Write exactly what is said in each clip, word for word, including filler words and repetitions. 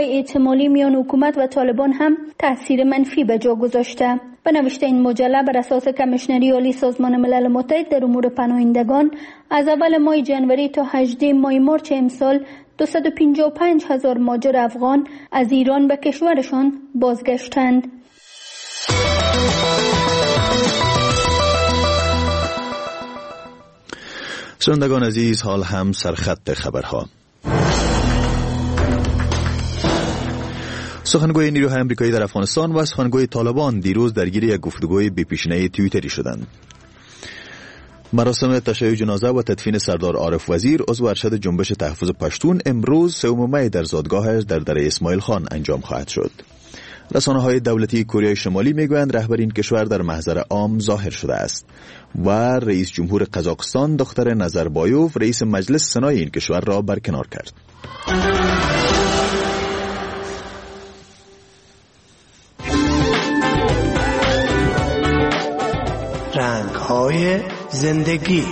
های احتمالی میان حکومت و طالبان هم تاثیر منفی به جا گذاشته. به نوشته این مجله بر اساس کمیشنری عالی سازمان ملل متحد در امور پناهندگان از اول ماه جنوری تا هجدهم ماه مارس امسال دویست و پنجاه و پنج هزار مهاجر افغان از ایران به کشورشان بازگشتند. شنوندگان عزیز، حال هم سرخط خبرها. سخنگوی نیروهای آمریکایی در افغانستان و سخنگوی طالبان دیروز درگیر یک گفتگوی بی پیشینه توییتری شدند. مراسم تشییع جنازه و تدفین سردار عارف وزیر عضو ارشد جنبش تحفظ پشتون امروز سوم می در زادگاهش در دره اسماعیل خان انجام خواهد شد. رسانه‌های دولتی کره شمالی میگویند رهبر این کشور در محضر عام ظاهر شده است و رئیس جمهور قزاقستان دختر نظربایوف رئیس مجلس سنای این کشور را برکنار کرد. رنگ‌های زندگی.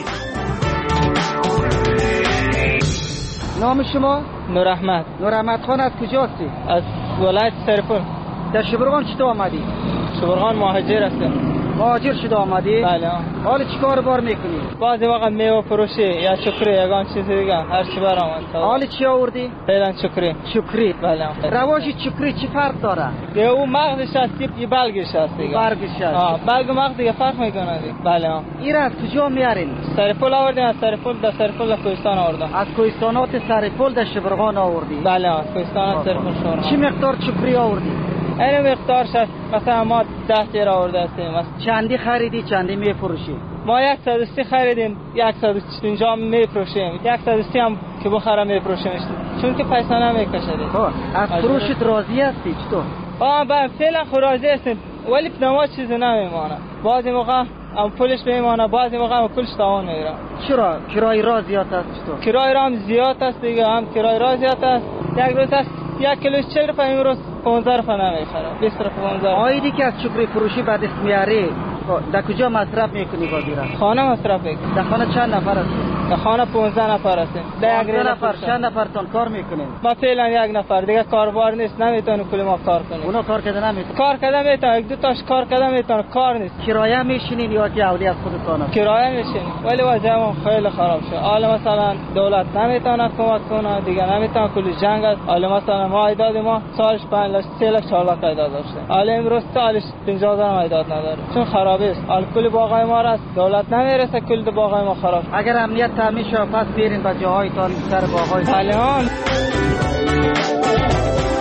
نام شما؟ نور احمد. نور احمد خان از کجا هستی؟ از ولایت سرپل. در شبرغان چطور آمدی؟ شبرغان مهاجر هستم. مهاجر شده آمدی؟ بله. حالا چیکار بار میکنی؟ بعضی وقت میوه فروشی یا شکری یگان چیزی دیگه هر چی برام. حالا چی آوردی؟ فعلا شکری. شکری. بله. رواج شکری چی فرق داره؟ دیگه اون مغزش هست یه برگش هست دیگه. برگش هست. آه برگ و مغز دیگه فرق میکنه دیگه. بله. این از کجا میارین؟ سرپل آوردیم، از سرپل در سرپل از کوهستان آوردم. از کوهستانات سرپل در شبرغان آوردی؟ بله از کوهستانات سرپل شورم. چی مقدار شکری آوردی؟ این مقدارش هست مثلا ما ده تیر آورده هستیم. چندی خریدی چندی میفروشی؟ ما صد و سی خریدیم، صد و پنجاه میفروشیم، صد و سی هم که بخره میفروشیم چون که پیسه نمیکشه دیگه. از فروشت راضی هستی چطور؟ آه با فعلا خود راضی هستیم ولی پنما چیزی نمیمانه. بعضی موقع ام پولش میمانه، بعضی موقع ام پولش تاوان میره. چرا؟ کرای را زیاد است چطور؟ کرای را هم زیاد است دیگه، هم کرای را زیاد است. یک روز است یک کیلو چهل روپیه امروز پانزده روپیه نمیخره. بیست روپیه پانزده. آیدی که از شکری فروشی بعد است میاری در کجا مصرف میکنی با دیره؟ خانه مصرف میکنی. در خانه چند نفر هستی؟ در خانه پانزده نفر هستیم. در یک نفر چند نفرتون کار میکنین؟ ما فعلا یک نفر دیگه کاربار نیست، نمیتونه کل ما کار کنیم. اونا کار کرده نمیتونه. کار کرده میتونه، یک دو تاش کار کرده میتونه، کار نیست. کرایه میشینین یا که اولی از خودتون؟ کرایه میشینیم ولی وضعمون خیلی خراب شده. حالا مثلا دولت نمیتونه کمک کنه دیگه، نمیتونه کل جنگ است. حالا مثلا ما ایداد ما سالش پنج لچ سه لچ چهار لچ ایداد داشته، حالا امروز سالش پنجاه هزار ایداد نداره چون خرابی است. حالا کل باغای ما راست دولت نمیرسه، کل باغای ما خراب. اگر امنیت تامین شه پس بیرین با جاهایتان سر باغای بله.